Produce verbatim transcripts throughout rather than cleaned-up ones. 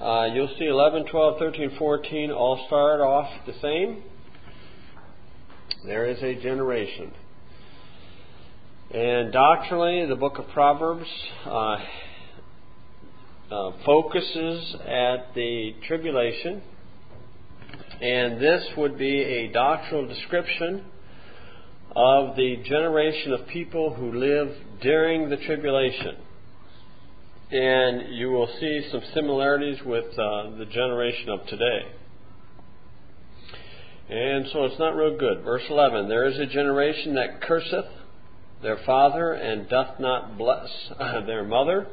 uh, you'll see eleven, twelve, thirteen, fourteen all start off the same. There is a generation. And doctrinally, the book of Proverbs uh, uh, focuses at the tribulation. And this would be a doctrinal description of the generation of people who live during the tribulation. And you will see some similarities with uh, the generation of today. And so it's not real good. Verse eleven, there is a generation that curseth their father and doth not bless their mother.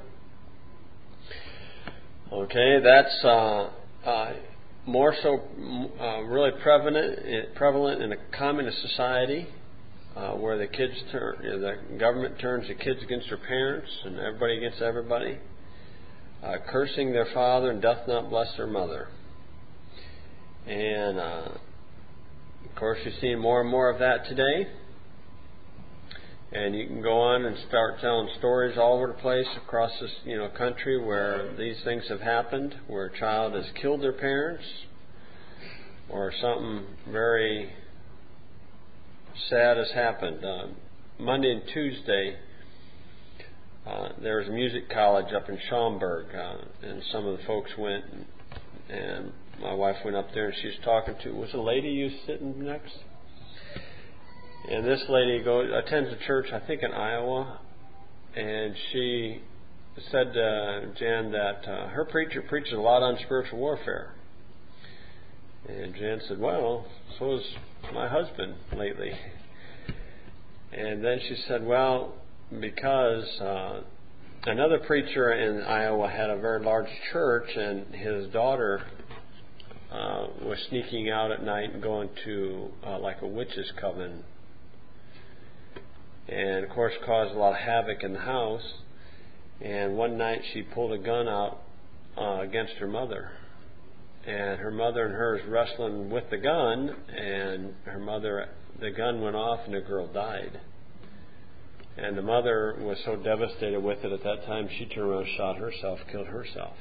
Okay, that's uh, uh, more so uh, really prevalent, prevalent in a communist society. Uh, where the kids turn, you know, the government turns the kids against their parents and everybody against everybody, uh, cursing their father and doth not bless their mother. And uh, of course, you're seeing more and more of that today. And you can go on and start telling stories all over the place across this, you know, country where these things have happened, where a child has killed their parents, or something very sad has happened. Uh, Monday and Tuesday, uh, there was a music college up in Schaumburg, uh, and some of the folks went, and, and my wife went up there, and she was talking to, was a lady you sitting next? And this lady goes attends a church, I think in Iowa, and she said to Jan that uh, her preacher preaches a lot on spiritual warfare. And Jan said, well, so is my husband lately. And then she said, well, because uh, another preacher in Iowa had a very large church, and his daughter uh, was sneaking out at night and going to uh, like a witch's coven. And, of course, caused a lot of havoc in the house. And one night she pulled a gun out uh, against her mother. And her mother and her was wrestling with the gun, and her mother, the gun went off and the girl died. And the mother was so devastated with it at that time, she turned around and shot herself, killed herself.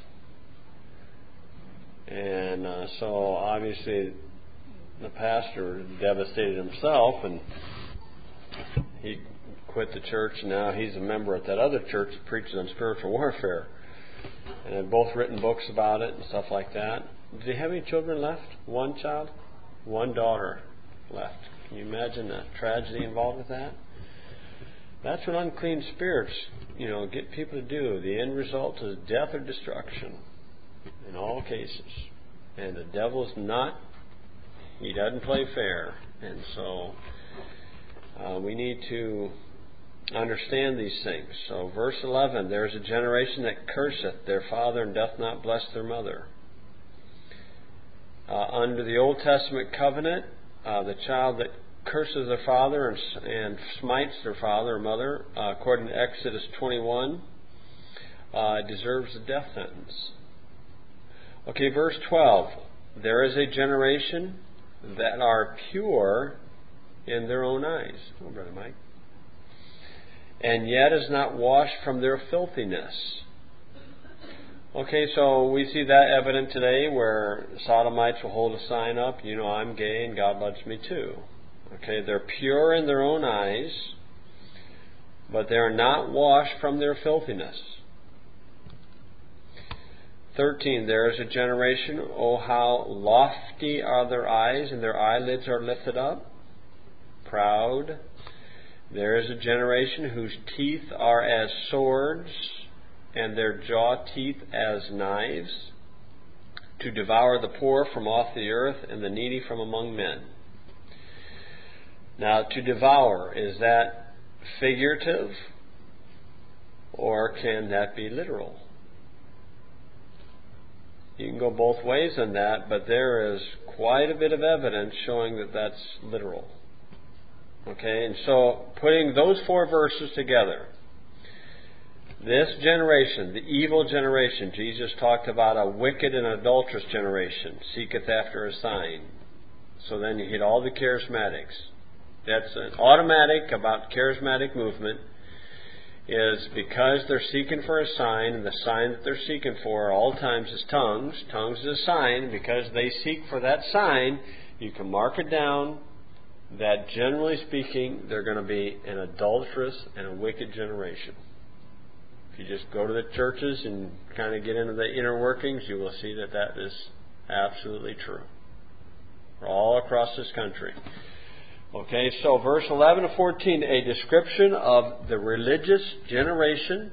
And uh, so obviously the pastor devastated himself, and he quit the church, and now he's a member at that other church that preaches on spiritual warfare. And they've both written books about it and stuff like that. Did he have any children left? One child? One daughter left. Can you imagine the tragedy involved with that? That's what unclean spirits, you know, get people to do. The end result is death or destruction in all cases. And the devil's not, he doesn't play fair. And so uh, we need to understand these things. So verse eleven, there is a generation that curseth their father and doth not bless their mother. Uh, under the Old Testament covenant, uh, the child that curses their father and, and smites their father or mother, uh, according to Exodus twenty-one, uh, deserves a death sentence. Okay, verse twelve, there is a generation that are pure in their own eyes. Oh, Brother Mike. And yet is not washed from their filthiness. Okay, so we see that evident today where sodomites will hold a sign up, you know, I'm gay and God loves me too. Okay, they're pure in their own eyes, but they are not washed from their filthiness. thirteen, there is a generation, oh how lofty are their eyes, and their eyelids are lifted up. Proud. There is a generation whose teeth are as swords, and their jaw teeth as knives, to devour the poor from off the earth and the needy from among men. Now, to devour, is that figurative, or can that be literal? You can go both ways on that, but there is quite a bit of evidence showing that that's literal. Okay, and so putting those four verses together, this generation, the evil generation, Jesus talked about a wicked and adulterous generation, seeketh after a sign. So then you hit all the charismatics. That's an automatic about charismatic movement is because they're seeking for a sign, and the sign that they're seeking for at all times is tongues. Tongues is a sign. Because they seek for that sign, you can mark it down that generally speaking, they're going to be an adulterous and a wicked generation. If you just go to the churches and kind of get into the inner workings, you will see that that is absolutely true. All across this country. Okay, so verse eleven to fourteen, a description of the religious generation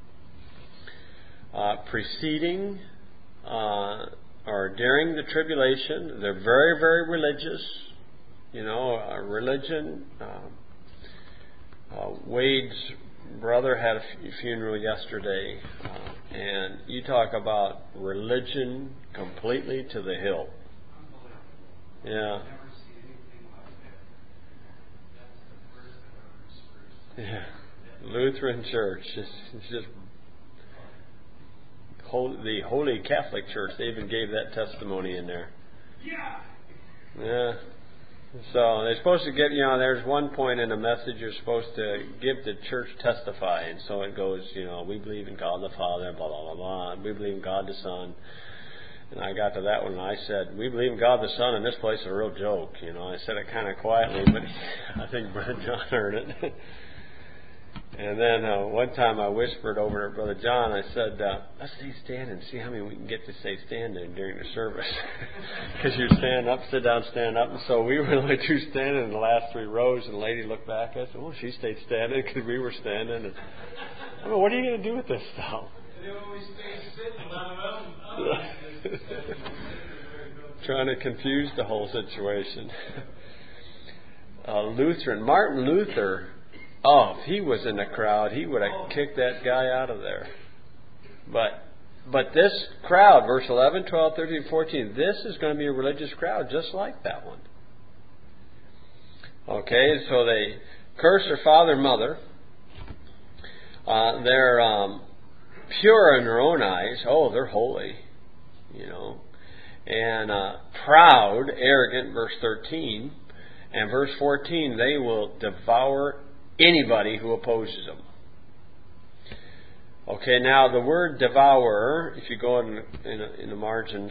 uh, preceding uh, or during the tribulation. They're very, very religious. You know, uh, religion. Uh, uh, Wade's brother had a f- funeral yesterday, uh, and you talk about religion completely to the hilt. Yeah. Yeah, Lutheran Church. It's, it's just whole, the Holy Catholic Church. They even gave that testimony in there. Yeah. So they're supposed to get, you know, there's one point in the message you're supposed to give the church testify, and so it goes, you know, we believe in God the Father, blah blah blah blah, and we believe in God the Son. And I got to that one, and I said, we believe in God the Son, and this place is a real joke. You know, I said it kind of quietly, but I think Brother John heard it. And then uh, one time I whispered over to Brother John, I said, uh, let's stay standing and see how many we can get to stay standing during the service. Because you stand up, sit down, stand up. And so we were the only two standing in the last three rows, and the lady looked back at us, and, oh, she stayed standing because we were standing. And I mean, what are you going to do with this stuff? They always stay sitting, let them out. Trying to confuse the whole situation. uh, Lutheran, Martin Luther, oh, if he was in the crowd, he would have kicked that guy out of there. But but this crowd, verse eleven, twelve, thirteen, fourteen, this is going to be a religious crowd just like that one. Okay, so they curse their father and mother. Uh, they're um, pure in their own eyes. Oh, they're holy, you know. And uh, proud, arrogant, verse thirteen. And verse fourteen, they will devour anybody who opposes them. Okay, now the word devour, if you go in, in, in the margins,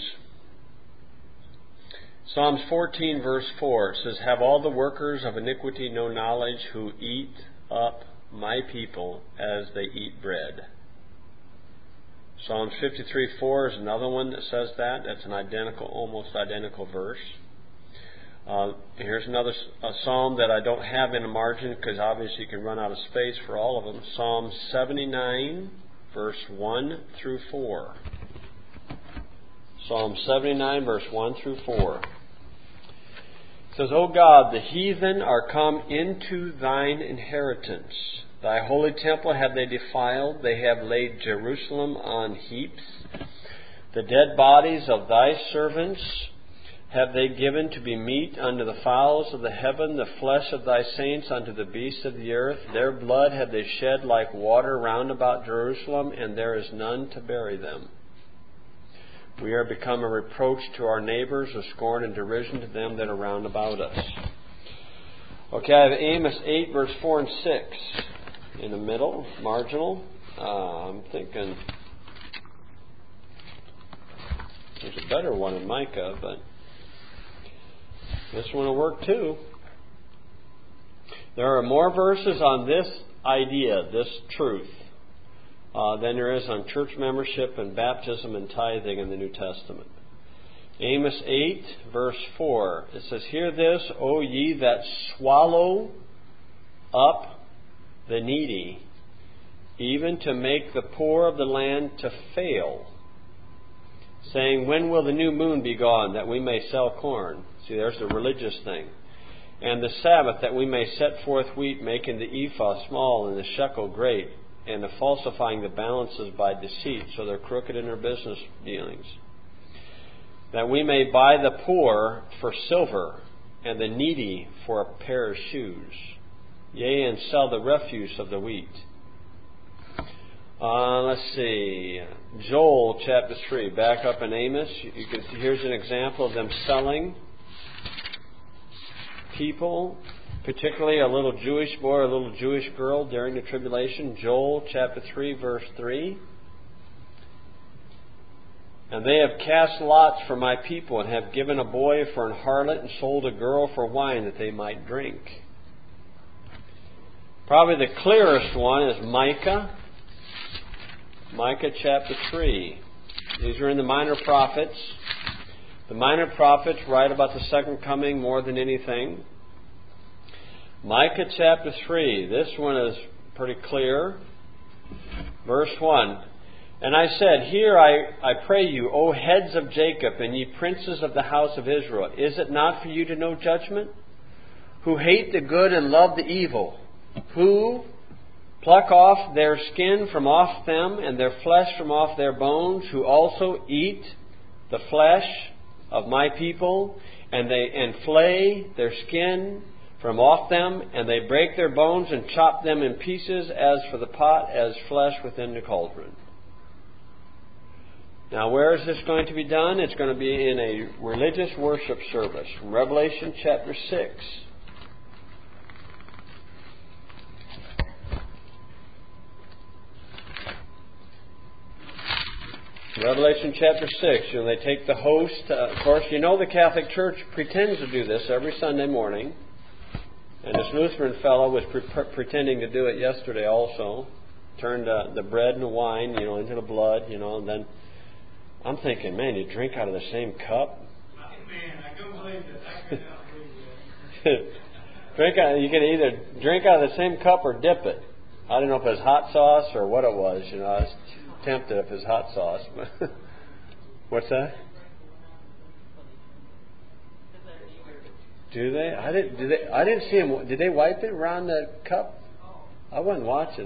Psalms fourteen verse four says, have all the workers of iniquity no knowledge who eat up my people as they eat bread. Psalms fifty-three four is another one that says that. That's an identical, almost identical verse. Uh, here's another a psalm that I don't have in the margin because obviously you can run out of space for all of them. Psalm seventy-nine, verse one through four. Psalm seventy-nine, verse one through four. It says, O God, the heathen are come into thine inheritance. Thy holy temple have they defiled. They have laid Jerusalem on heaps. The dead bodies of thy servants have they given to be meat unto the fowls of the heaven, the flesh of thy saints unto the beasts of the earth. Their blood have they shed like water round about Jerusalem, and there is none to bury them. We are become a reproach to our neighbors, a scorn and derision to them that are round about us. Okay, I have Amos eight, verse four and six in the middle, marginal. Uh, I'm thinking there's a better one in Micah, but this one will work too. There are more verses on this idea, this truth, uh, than there is on church membership and baptism and tithing in the New Testament. Amos eight, verse four. It says, hear this, O ye that swallow up the needy, even to make the poor of the land to fail, saying, when will the new moon be gone, that we may sell corn? See, there's the religious thing. And the Sabbath, that we may set forth wheat, making the ephah small and the shekel great, and the falsifying the balances by deceit, so they're crooked in their business dealings. That we may buy the poor for silver, and the needy for a pair of shoes, yea, and sell the refuse of the wheat. Uh, let's see, Joel chapter three, back up in Amos. You can see, here's an example of them selling people particularly a little Jewish boy or a little Jewish girl during the tribulation. Joel chapter three, verse three. And they have cast lots for my people, and have given a boy for an harlot, and sold a girl for wine that they might drink. Probably the clearest one is Micah. Micah chapter three. These are in the minor prophets. The minor prophets write about the second coming more than anything. Micah chapter three. This one is pretty clear. Verse one. And I said, Hear, I, I pray you, O heads of Jacob, and ye princes of the house of Israel. Is it not for you to know judgment? Who hate the good and love the evil. Who pluck off their skin from off them, and their flesh from off their bones. Who also eat the flesh of my people, and they and flay their skin from off them, and they break their bones and chop them in pieces, as for the pot, as flesh within the cauldron. Now, where is this going to be done? It's going to be in a religious worship service. Revelation chapter six. Revelation chapter six. You know, they take the host. Uh, of course, you know the Catholic Church pretends to do this every Sunday morning. And this Lutheran fellow was pre- pretending to do it yesterday also. Turned uh, the bread and the wine, you know, into the blood, you know, and then I'm thinking, man, you drink out of the same cup? Man, I don't believe that. I cannot believe that. drink out, you can either drink out of the same cup or dip it. I don't know if it was hot sauce or what it was. You know, I was tempted if it was hot sauce. But what's that? Do they? I didn't. Did they? I didn't see them. Did they wipe it around the cup? I wasn't watching.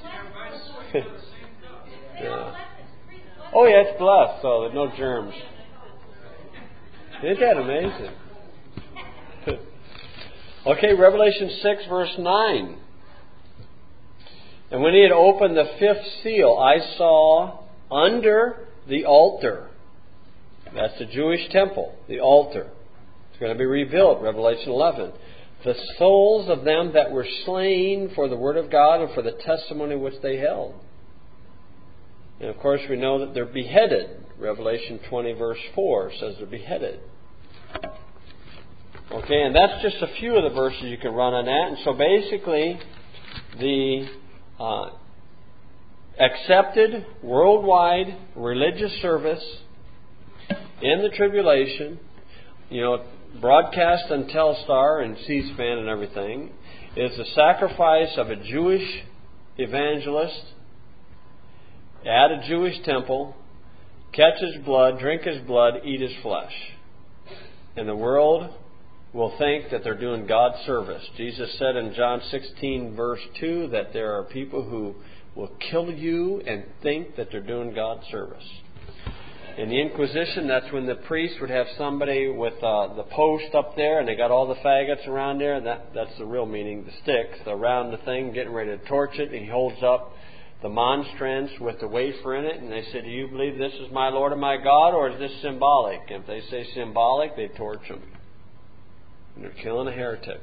Yeah. Oh, yeah, it's blessed, so there's no germs. Isn't that amazing? Okay, Revelation six, verse nine. And when he had opened the fifth seal, I saw under the altar, that's the Jewish temple, the altar. It's going to be rebuilt, Revelation eleven. The souls of them that were slain for the word of God and for the testimony which they held. And of course we know that they're beheaded. Revelation twenty verse four says they're beheaded. Okay, and that's just a few of the verses you can run on that. And so basically the uh, accepted worldwide religious service in the tribulation, you know, broadcast on Telstar and C-SPAN and everything, is the sacrifice of a Jewish evangelist at a Jewish temple, catch his blood, drink his blood, eat his flesh. And the world will think that they're doing God's service. Jesus said in John sixteen verse two that there are people who will kill you and think that they're doing God's service. In the Inquisition, that's when the priest would have somebody with uh, the post up there, and they got all the faggots around there. That that's the real meaning, the sticks around the thing, getting ready to torch it. And he holds up the monstrance with the wafer in it, and they say, "Do you believe this is my Lord and my God, or is this symbolic?" And if they say symbolic, they torch them. And they're killing a heretic.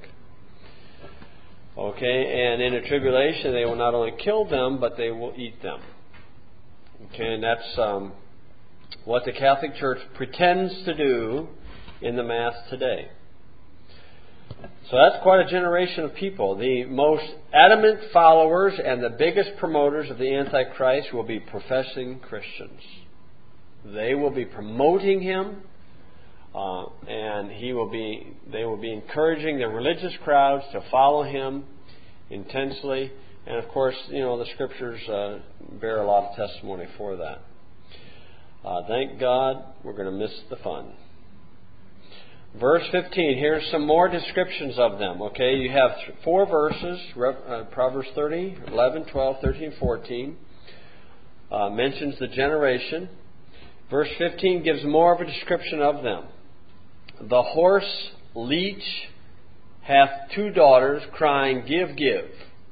Okay, and in the tribulation, they will not only kill them, but they will eat them. Okay, and that's um, what the Catholic Church pretends to do in the Mass today. So that's quite a generation of people. The most adamant followers and the biggest promoters of the Antichrist will be professing Christians. They will be promoting him, uh, and he will be. They will be encouraging the religious crowds to follow him intensely. And of course, you know, the Scriptures uh, bear a lot of testimony for that. Uh, thank God we're going to miss the fun. Verse fifteen, here's some more descriptions of them. Okay, you have th- four verses, uh, Proverbs thirty, eleven, twelve, thirteen, fourteen. Uh, mentions the generation. Verse fifteen gives more of a description of them. The horse leech hath two daughters, crying, Give, give.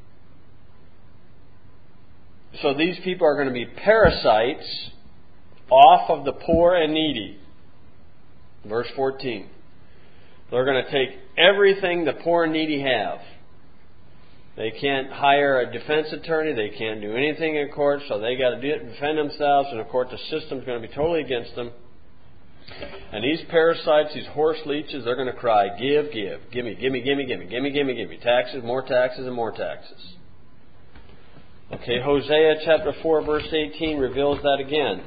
So these people are going to be parasites off of the poor and needy. Verse fourteen. They're going to take everything the poor and needy have. They can't hire a defense attorney. They can't do anything in court, so they got to do it, defend themselves, and of course the system's going to be totally against them. And these parasites, these horse leeches, they're going to cry, give, give, gimme, gimme, gimme, gimme, gimme, gimme, gimme, taxes, more taxes, and more taxes. Okay, Hosea chapter four, verse eighteen reveals that again.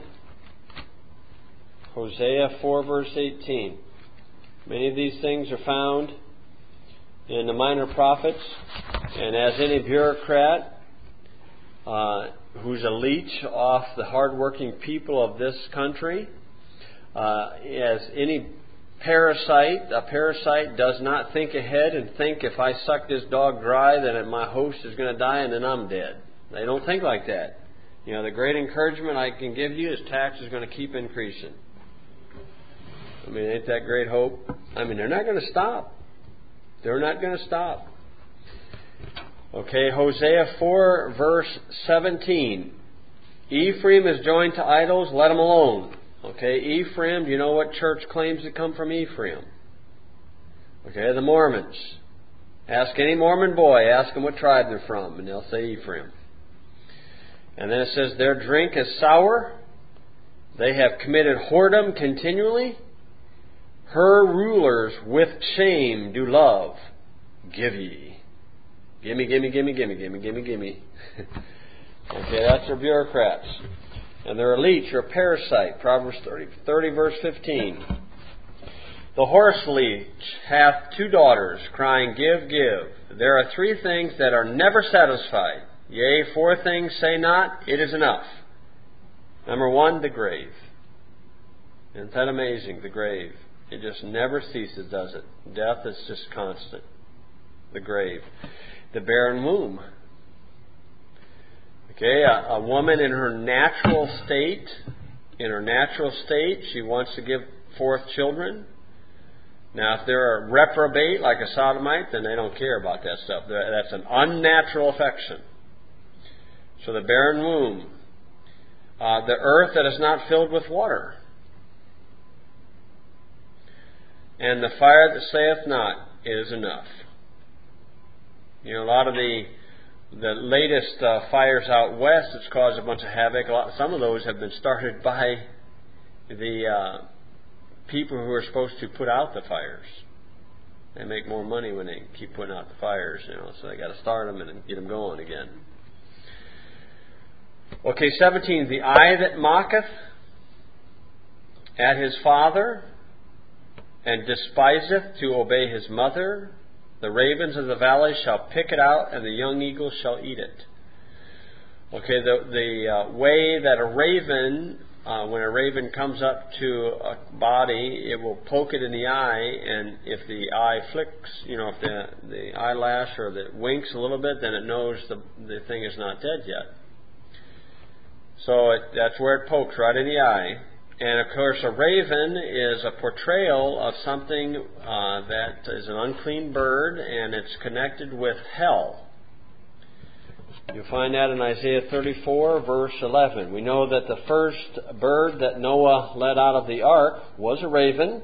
Hosea four, verse eighteen. Many of these things are found in the minor prophets, and as any bureaucrat uh, who's a leech off the hardworking people of this country, uh, as any parasite, a parasite does not think ahead and think, if I suck this dog dry, then my host is going to die and then I'm dead. They don't think like that. You know, the great encouragement I can give you is tax is going to keep increasing. I mean, ain't that great hope? I mean, they're not going to stop. They're not going to stop. Okay, Hosea four, verse seventeen. Ephraim is joined to idols, let him alone. Okay, Ephraim, do you know what church claims to come from Ephraim? Okay, the Mormons. Ask any Mormon boy, ask them what tribe they're from, and they'll say Ephraim. And then it says, their drink is sour. They have committed whoredom continually. Her rulers with shame do love. Give ye. Gimme, gimme, gimme, gimme, gimme, gimme, gimme. Okay, that's their bureaucrats. And they're a leech or a parasite. Proverbs thirty, thirty, verse fifteen. The horse leech hath two daughters, crying, give, give. There are three things that are never satisfied. Yea, four things say not, it is enough. Number one, the grave. Isn't that amazing, the grave? It just never ceases, does it? Death is just constant. The grave. The barren womb. Okay, a, a woman in her natural state, in her natural state, she wants to give forth children. Now, if they're a reprobate, like a sodomite, then they don't care about that stuff. That's an unnatural affection. So the barren womb. Uh, the earth that is not filled with water. And the fire that saith not, it is enough. You know, a lot of the the latest uh, fires out west that's caused a bunch of havoc. A lot, some of those have been started by the uh, people who are supposed to put out the fires. They make more money when they keep putting out the fires, you know, so they got to start them and get them going again. Okay, seventeen. The eye that mocketh at his father and despiseth to obey his mother, the ravens of the valley shall pick it out, and the young eagles shall eat it. Okay, the the uh, way that a raven, uh, when a raven comes up to a body, it will poke it in the eye, and if the eye flicks, you know, if the the eyelash or the winks a little bit, then it knows the the thing is not dead yet. So it, that's where it pokes, right in the eye. And of course, a raven is a portrayal of something uh, that is an unclean bird, and it's connected with hell. You'll find that in Isaiah thirty-four, verse eleven. We know that the first bird that Noah led out of the ark was a raven,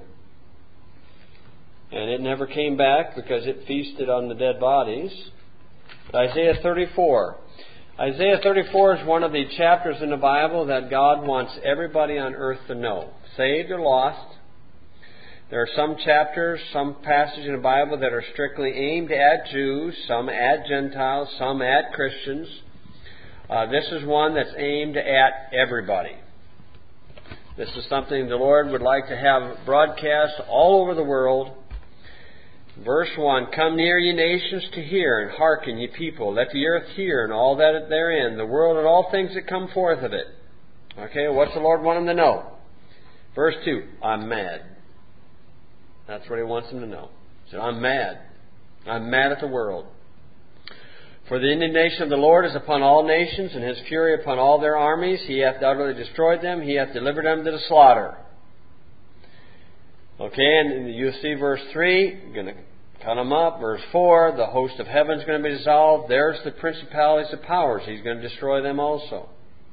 and it never came back because it feasted on the dead bodies. But Isaiah thirty-four. Isaiah thirty-four is one of the chapters in the Bible that God wants everybody on earth to know, saved or lost. There are some chapters, some passages in the Bible that are strictly aimed at Jews, some at Gentiles, some at Christians. Uh, this is one that's aimed at everybody. This is something the Lord would like to have broadcast all over the world. Verse one, come near, ye nations, to hear, and hearken, ye people. Let the earth hear, and all that therein, the world and all things that come forth of it. Okay, what's the Lord want them to know? Verse two, I'm mad. That's what He wants them to know. He said, I'm mad. I'm mad at the world. For the indignation of the Lord is upon all nations, and His fury upon all their armies. He hath utterly destroyed them. He hath delivered them to the slaughter. Okay, and you'll see verse three, you're going to cut them up. Verse four, the host of heaven is going to be dissolved. There's the principalities of powers. He's going to destroy them also.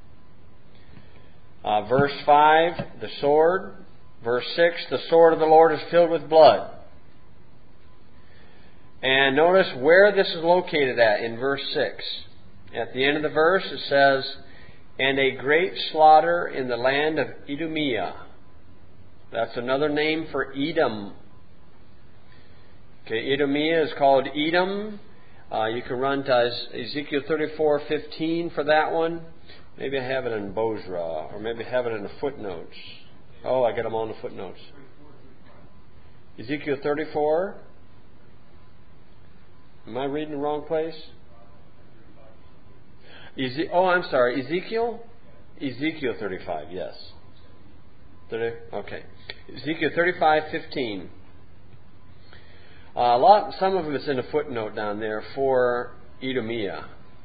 Uh, verse five, the sword. Verse six, the sword of the Lord is filled with blood. And notice where this is located at in verse six. At the end of the verse it says, "And a great slaughter in the land of Idumea." That's another name for Edom. Okay, Idumea is called Edom. Uh, you can run to Ezekiel thirty-four fifteen for that one. Maybe I have it in Bozrah, or maybe I have it in the footnotes. Oh, I got them all in the footnotes. Ezekiel thirty-four. Am I reading the wrong place? Eze- oh, I'm sorry. Ezekiel? Ezekiel thirty-five, yes. thirty, okay. Ezekiel thirty-five fifteen. Uh, a lot, some of it's in a footnote down there for Idumea.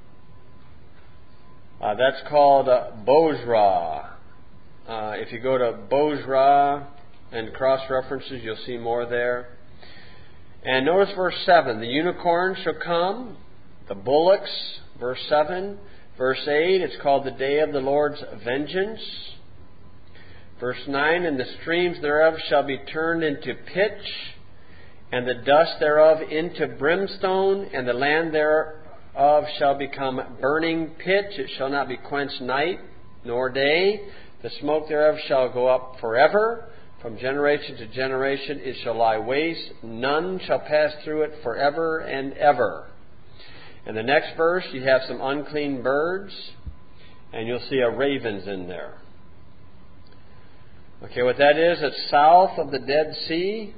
Uh, that's called uh, Bozrah. Uh, if you go to Bozrah and cross references, you'll see more there. And notice verse seven. The unicorn shall come, the bullocks, verse seven. Verse eight, it's called the day of the Lord's vengeance. Verse nine, and the streams thereof shall be turned into pitch, and the dust thereof into brimstone, and the land thereof shall become burning pitch. It shall not be quenched night nor day. The smoke thereof shall go up forever. From generation to generation it shall lie waste. None shall pass through it forever and ever. In the next verse you have some unclean birds, and you'll see a ravens in there. Okay, what that is, it's south of the Dead Sea.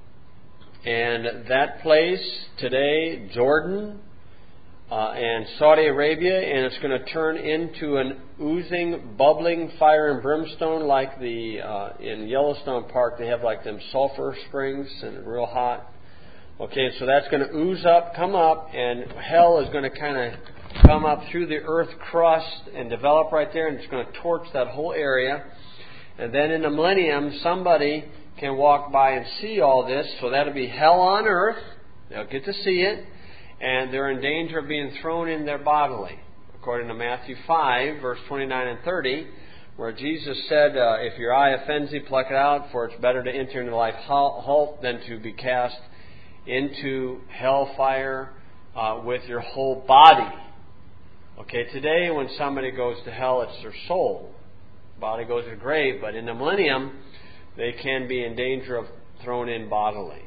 And that place today, Jordan uh, and Saudi Arabia, and it's going to turn into an oozing, bubbling fire and brimstone like the uh, in Yellowstone Park. They have like them sulfur springs and real hot. Okay, so that's going to ooze up, come up, and hell is going to kind of come up through the earth crust and develop right there, and it's going to torch that whole area. And then in the millennium, somebody can walk by and see all this, so that'll be hell on earth. They'll get to see it, and they're in danger of being thrown in there bodily, according to Matthew five, verse twenty-nine and thirty, where Jesus said, uh, if your eye offends thee, pluck it out, for it's better to enter into life halt than to be cast into hellfire uh, with your whole body. Okay, today when somebody goes to hell, it's their soul. Body goes to the grave, but in the millennium, they can be in danger of thrown in bodily.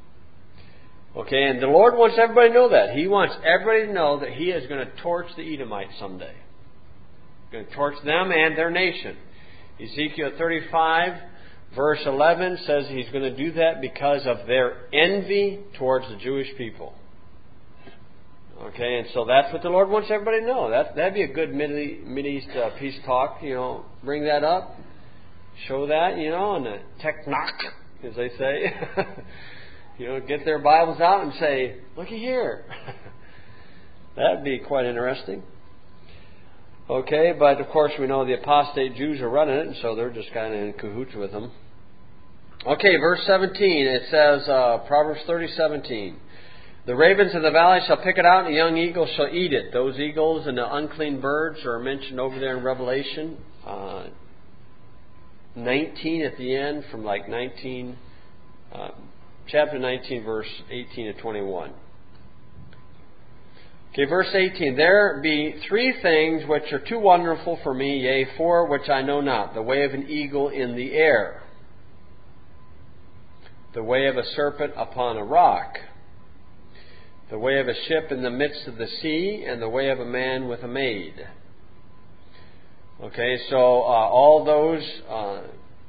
Okay, and the Lord wants everybody to know that. He wants everybody to know that He is going to torch the Edomites someday. He's going to torch them and their nation. Ezekiel thirty-five, verse eleven says He's going to do that because of their envy towards the Jewish people. Okay, and so that's what the Lord wants everybody to know. That, that'd be a good Mideast uh, peace talk, you know, bring that up. Show that, you know, and the technoc, as they say. You know, get their Bibles out and say, looky here. That'd be quite interesting. Okay, but of course we know the apostate Jews are running it, and so they're just kind of in cahoots with them. Okay, verse seventeen, it says, uh, Proverbs thirty seventeen. The ravens of the valley shall pick it out, and the young eagles shall eat it. Those eagles and the unclean birds are mentioned over there in Revelation uh, nineteen at the end, from like nineteen, uh, chapter nineteen, verse eighteen to twenty-one. Okay, verse eighteen. There be three things which are too wonderful for me, yea, four which I know not. The way of an eagle in the air, the way of a serpent upon a rock, the way of a ship in the midst of the sea, and the way of a man with a maid. Okay, so uh, all those uh,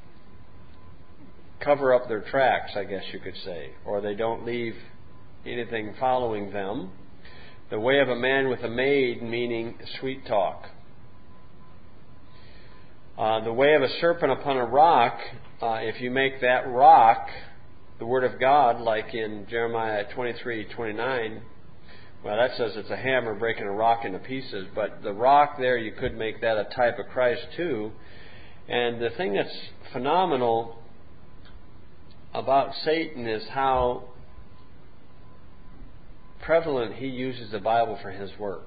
cover up their tracks, I guess you could say, or they don't leave anything following them. The way of a man with a maid, meaning sweet talk. Uh, the way of a serpent upon a rock, uh, if you make that rock the Word of God, like in Jeremiah twenty-three twenty-nine, well, that says it's a hammer breaking a rock into pieces. But the rock there, you could make that a type of Christ too. And the thing that's phenomenal about Satan is how prevalent he uses the Bible for his work.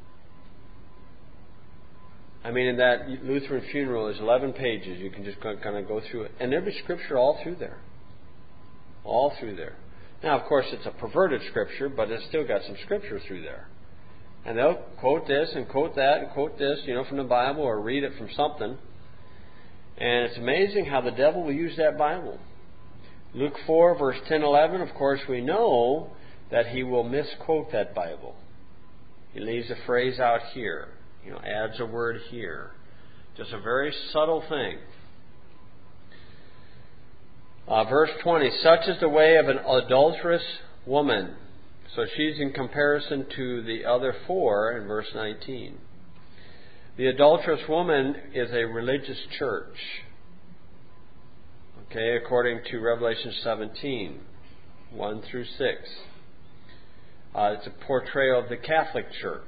I mean, in that Lutheran funeral, there's eleven pages. You can just kind of go through it. And there'll be scripture all through there. All through there. Now, of course, it's a perverted Scripture, but it's still got some Scripture through there. And they'll quote this and quote that and quote this, you know, from the Bible or read it from something. And it's amazing how the devil will use that Bible. Luke four, verse ten, eleven, of course, we know that he will misquote that Bible. He leaves a phrase out here, you know, adds a word here. Just a very subtle thing. Uh, verse twenty, such is the way of an adulterous woman. So she's in comparison to the other four in verse nineteen. The adulterous woman is a religious church. Okay, according to Revelation seventeen, one through six. Uh, it's a portrayal of the Catholic Church.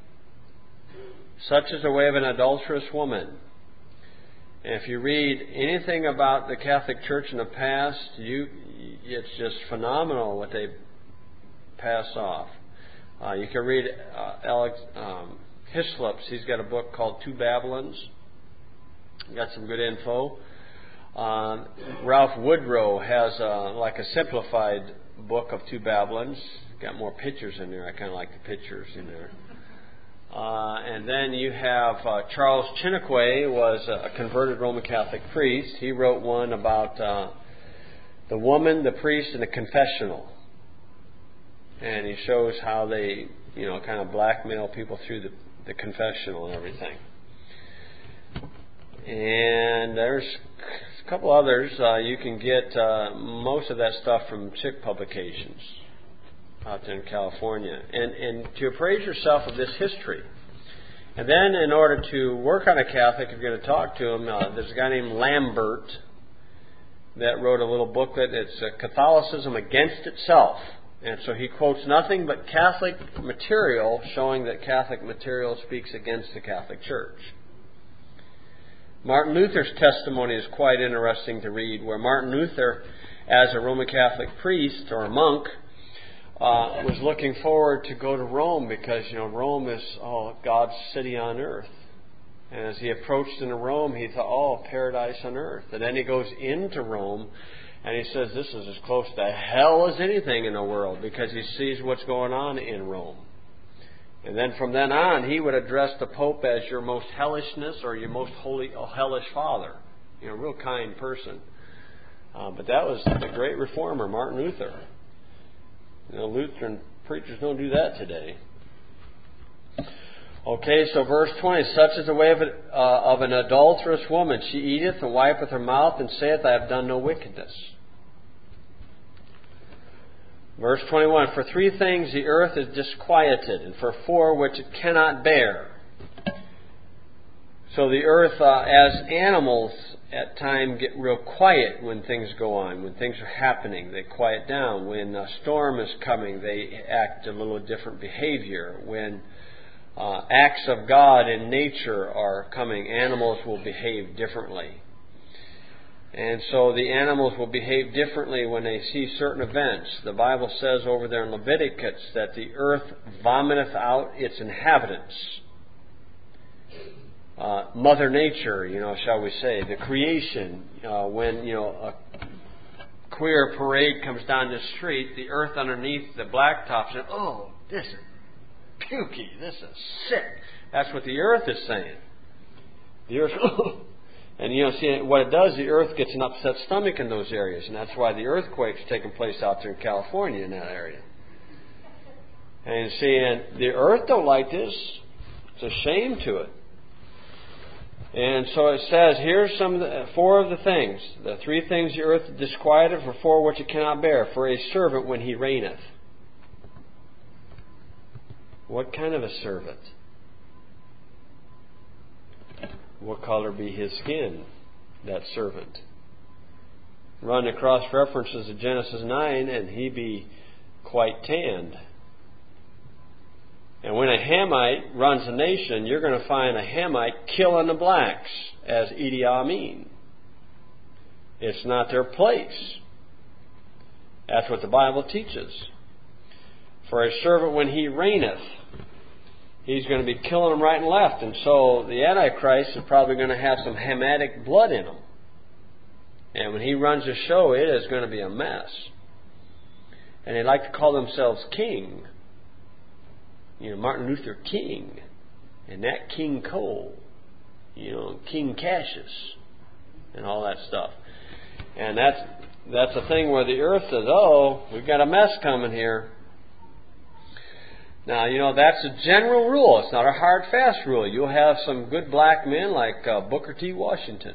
Such is the way of an adulterous woman. And if you read anything about the Catholic Church in the past, you it's just phenomenal what they pass off. Uh, you can read uh, Alex um, Hislop's. He's got a book called Two Babylons. Got some good info. Um, Ralph Woodrow has uh, like a simplified book of Two Babylons. Got more pictures in there. I kind of like the pictures in there. Uh, and then you have uh, Charles Chiniquy was a converted Roman Catholic priest. He wrote one about uh, the woman, the priest, and the confessional. And he shows how they, you know, kind of blackmail people through the, the confessional and everything. And there's a couple others. Uh, you can get uh, most of that stuff from Chick Publications out there in California. And, and to appraise yourself of this history. And then in order to work on a Catholic, if you're going to talk to him, uh, there's a guy named Lambert that wrote a little booklet. It's uh, Catholicism Against Itself. And so he quotes nothing but Catholic material, showing that Catholic material speaks against the Catholic Church. Martin Luther's testimony is quite interesting to read, where Martin Luther, as a Roman Catholic priest or a monk, uh, was looking forward to go to Rome because, you know, Rome is oh, God's city on earth. And as he approached into Rome, he thought, oh, paradise on earth. And then he goes into Rome, and he says this is as close to hell as anything in the world because he sees what's going on in Rome. And then from then on, he would address the Pope as your most hellishness or your most holy, oh, hellish father. You know, a real kind person. Uh, but that was the great reformer, Martin Luther. You know, Lutheran preachers don't do that today. Okay, so verse twenty, such is the way of, it, uh, of an adulterous woman. She eateth and wipeth her mouth and saith, I have done no wickedness. Verse twenty-one, for three things the earth is disquieted, and for four which it cannot bear. So the earth, uh, as animals, at times get real quiet when things go on, when things are happening. They quiet down. When a storm is coming, they act a little different behavior. When uh, acts of God in nature are coming, animals will behave differently. And so the animals will behave differently when they see certain events. The Bible says over there in Leviticus that the earth vomiteth out its inhabitants. Uh, Mother Nature, you know, shall we say, the creation, uh, when, you know, a queer parade comes down the street, the earth underneath the blacktop says, oh, this is pukey, this is sick. That's what the earth is saying. The earth, and you know, see, what it does, the earth gets an upset stomach in those areas, and that's why the earthquake's taking place out there in California in that area. And see, and the earth don't like this. It's a shame to it. And so it says, here's some of the, four of the things. The three things the earth disquieted, for four which it cannot bear. For a servant when he reigneth. What kind of a servant? What color be his skin, that servant? Run across references to Genesis nine, and he be quite tanned. And when a Hamite runs a nation, you're going to find a Hamite killing the blacks as Idi Amin. It's not their place. That's what the Bible teaches. For a servant when he reigneth, he's going to be killing them right and left. And so the Antichrist is probably going to have some Hamitic blood in him. And when he runs the show, it is going to be a mess. And they like to call themselves king. You know, Martin Luther King, and Nat King Cole, you know, King Cassius, and all that stuff. And that's that's a thing where the earth says, oh, we've got a mess coming here. Now, you know, that's a general rule. It's not a hard, fast rule. You'll have some good black men like uh, Booker T. Washington,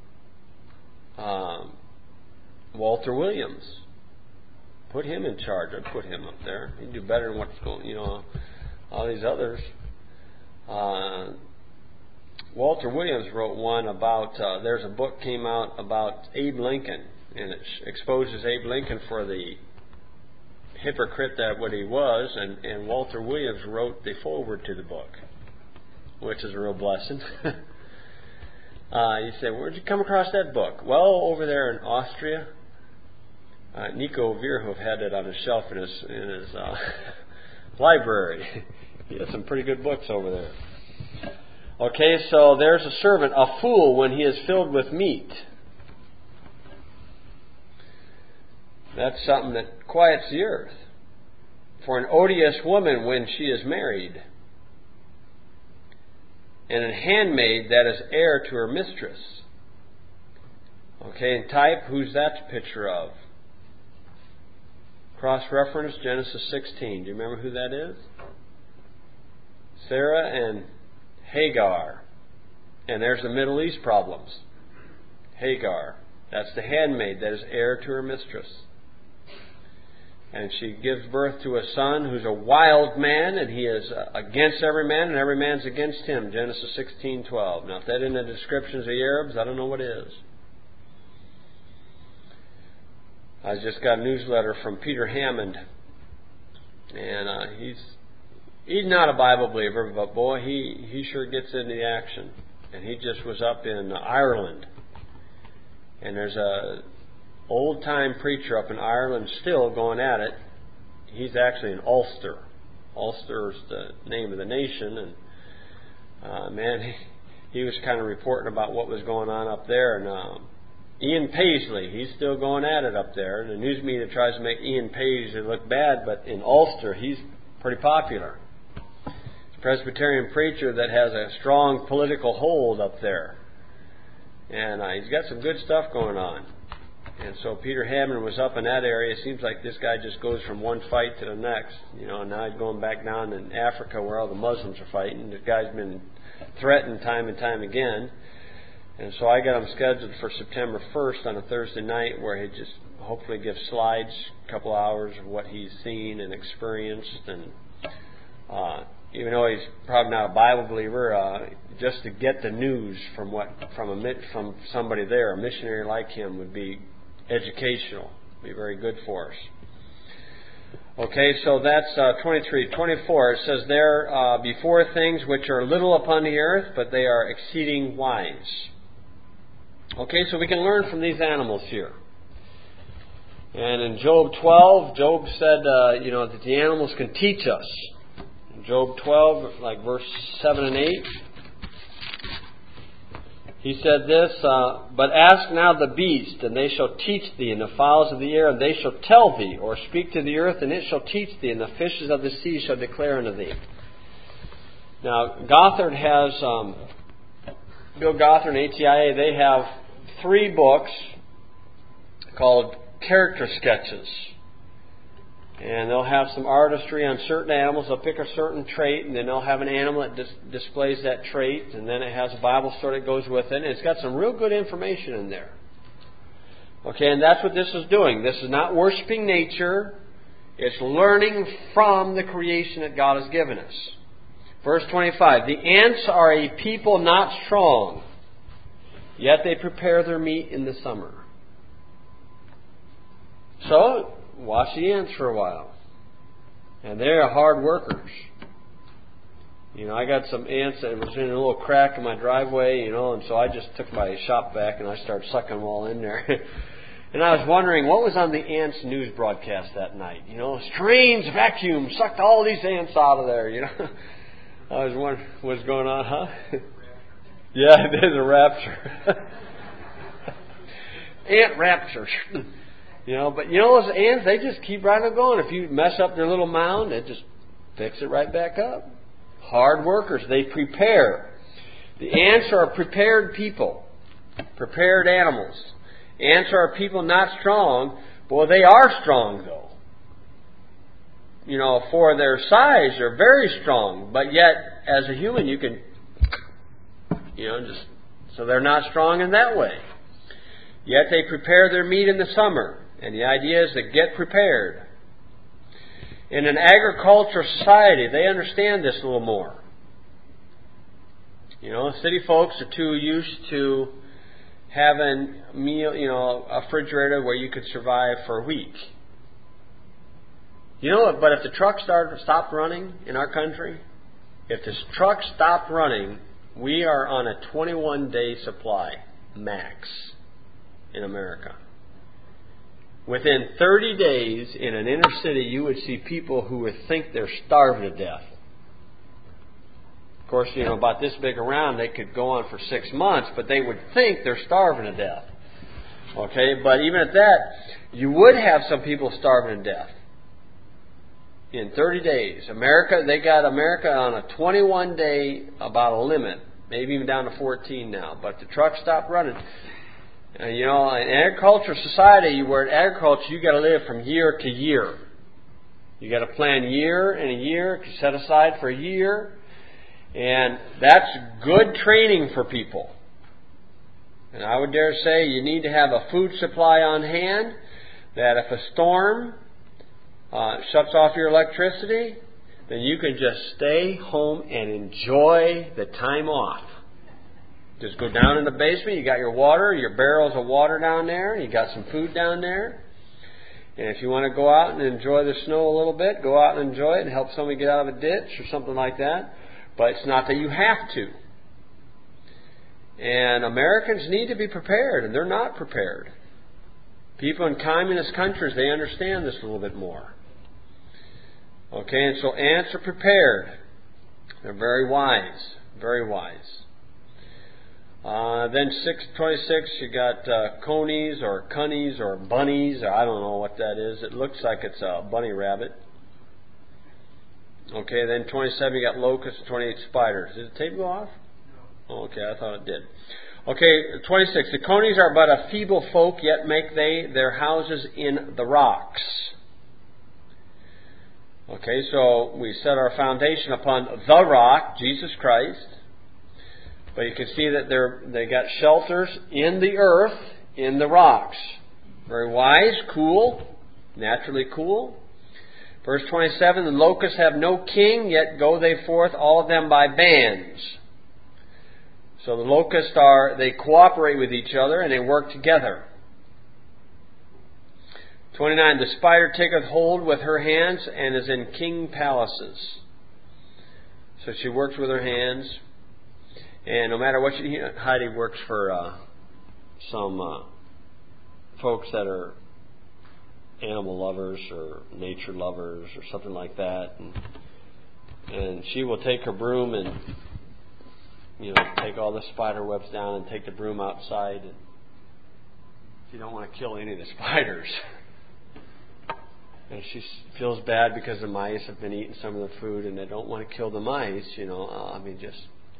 um, Walter Williams. Put him in charge. I'd put him up there. He'd do better than what's going, you know, all these others. Uh, Walter Williams wrote one about, uh, there's a book came out about Abe Lincoln, and it exposes Abe Lincoln for the hypocrite that what he was, and, and Walter Williams wrote the foreword to the book, which is a real blessing. uh, you say, where'd you come across that book? Well, over there in Austria. Uh, Nico Vierhoff had it on his shelf in his, in his uh, library. He has some pretty good books over there. Okay, so there's a servant, a fool when he is filled with meat. That's something that quiets the earth. For an odious woman when she is married. And a handmaid that is heir to her mistress. Okay, in type, who's that a picture of? Cross-reference Genesis sixteen. Do you remember who that is? Sarah and Hagar. And there's the Middle East problems. Hagar. That's the handmaid that is heir to her mistress. And she gives birth to a son who's a wild man, and he is against every man, and every man's against him. Genesis sixteen twelve. Now, if that isn't the descriptions of the Arabs, I don't know what is. I just got a newsletter from Peter Hammond, and uh, he's he's not a Bible believer, but boy, he, he sure gets into the action. And he just was up in Ireland, and there's a old-time preacher up in Ireland still going at it. He's actually in Ulster. Ulster is the name of the nation, and uh, man, he, he was kind of reporting about what was going on up there, and um, Ian Paisley, he's still going at it up there. And the news media tries to make Ian Paisley look bad, but in Ulster, he's pretty popular. He's a Presbyterian preacher that has a strong political hold up there. And uh, he's got some good stuff going on. And so Peter Hammond was up in that area. It seems like this guy just goes from one fight to the next. You know, and now he's going back down in Africa where all the Muslims are fighting. This guy's been threatened time and time again. And so I got him scheduled for September first on a Thursday night where he just hopefully gives slides, a couple hours of what he's seen and experienced. And uh, even though he's probably not a Bible believer, uh, just to get the news from what from a from somebody there, a missionary like him, would be educational, be very good for us. Okay, so that's uh, twenty-three. twenty-four, it says there, uh, before things which are little upon the earth, but they are exceeding wise. Okay, so we can learn from these animals here. And in Job twelve, Job said, uh, you know, that the animals can teach us. In Job twelve, like verse seven and eight, he said this, uh, but ask now the beast, and they shall teach thee, and the fowls of the air, and they shall tell thee, or speak to the earth, and it shall teach thee, and the fishes of the sea shall declare unto thee. Now, Gothard has, um, Bill Gothard and A T I A, they have three books called character sketches. And they'll have some artistry on certain animals. They'll pick a certain trait, and then they'll have an animal that dis- displays that trait, and then it has a Bible story that goes with it. And it's got some real good information in there. Okay, and that's what this is doing. This is not worshiping nature. It's learning from the creation that God has given us. Verse twenty-five, the ants are a people not strong, yet they prepare their meat in the summer. So, watch the ants for a while. And they're hard workers. You know, I got some ants that was in a little crack in my driveway, you know, and so I just took my shop vac and I started sucking them all in there. And I was wondering what was on the ants news broadcast that night. You know, strange vacuum sucked all these ants out of there, you know. I was wondering what's going on, huh? Yeah, it is a rapture. Ant rapture. You know, but you know those ants, they just keep right on going. If you mess up their little mound, they just fix it right back up. Hard workers, they prepare. The ants are prepared people, prepared animals. Ants are people not strong. Boy, they are strong though. You know, for their size, they're very strong. But yet, as a human, you can, you know, just, so they're not strong in that way. Yet they prepare their meat in the summer. And the idea is to get prepared. In an agricultural society, they understand this a little more. You know, city folks are too used to having meal, you know, a refrigerator where you could survive for a week. You know what? But if the truck started stopped running in our country, if this truck stopped running, we are on a twenty-one day supply max in America. Within thirty days in an inner city, you would see people who would think they're starving to death. Of course, you know, about this big around, they could go on for six months, but they would think they're starving to death. Okay, but even at that, you would have some people starving to death. In thirty days. America, they got America on a twenty-one day, about a limit, maybe even down to fourteen now. But if the truck stopped running, uh, you know, in agricultural society, where in agriculture, you got to live from year to year. You got to plan year and a year, set aside for a year. And that's good training for people. And I would dare say you need to have a food supply on hand, that if a storm uh, shuts off your electricity, then you can just stay home and enjoy the time off. Just go down in the basement, you got your water, your barrels of water down there, you got some food down there. And if you want to go out and enjoy the snow a little bit, go out and enjoy it and help somebody get out of a ditch or something like that. But it's not that you have to. And Americans need to be prepared, and they're not prepared. People in communist countries, they understand this a little bit more. Okay, and so ants are prepared. They're very wise, very wise. Uh, then six twenty-six, you got uh, conies or cunnies or bunnies. Or I don't know what that is. It looks like it's a bunny rabbit. Okay, then twenty-seven, you got locusts, twenty-eight spiders. Did the tape go off? No. Oh, okay, I thought it did. Okay, twenty-six. The conies are but a feeble folk, yet make they their houses in the rocks. Okay, so we set our foundation upon the rock, Jesus Christ. But you can see that they're they got shelters in the earth, in the rocks. Very wise, cool, naturally cool. Verse twenty-seven, the locusts have no king, yet go they forth, all of them by bands. So the locusts are, they cooperate with each other and they work together. twenty-nine, the spider taketh hold with her hands and is in king palaces. So she works with her hands. And no matter what she, Heidi works for uh, some uh, folks that are animal lovers or nature lovers or something like that, and, and she will take her broom and, you know, take all the spider webs down and take the broom outside. And she don't want to kill any of the spiders, and she feels bad because the mice have been eating some of the food, and they don't want to kill the mice. You know, uh, I mean, just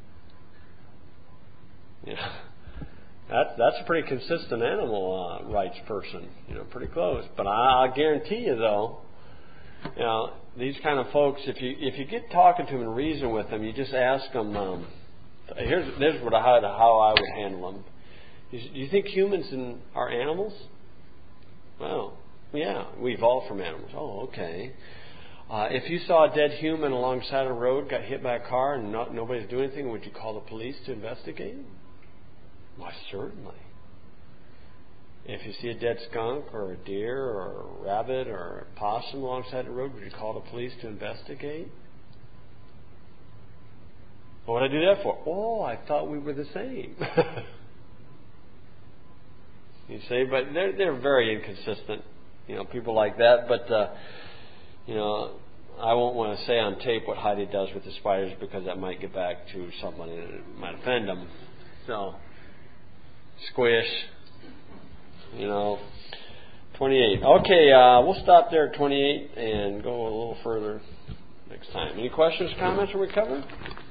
you know. That, that's a pretty consistent animal uh, rights person, you know, pretty close. But I, I guarantee you, though, you know, these kind of folks, if you if you get talking to them and reason with them, you just ask them. Um, here's here's what I, how I would handle them. Do you think humans are animals? Well, yeah, we evolved from animals. Oh, okay. Uh, if you saw a dead human alongside a road, got hit by a car, and not, nobody's doing anything, would you call the police to investigate? Why, certainly. If you see a dead skunk or a deer or a rabbit or a possum alongside the road, would you call the police to investigate? What would I do that for? Oh, I thought we were the same. You see, but they're they're very inconsistent, you know, people like that. But uh, you know, I won't want to say on tape what Heidi does with the spiders because that might get back to somebody and it might offend them. So. Squish, you know. twenty-eight. Okay, uh, we'll stop there at twenty-eight and go a little further next time. Any questions, comments, are we covered?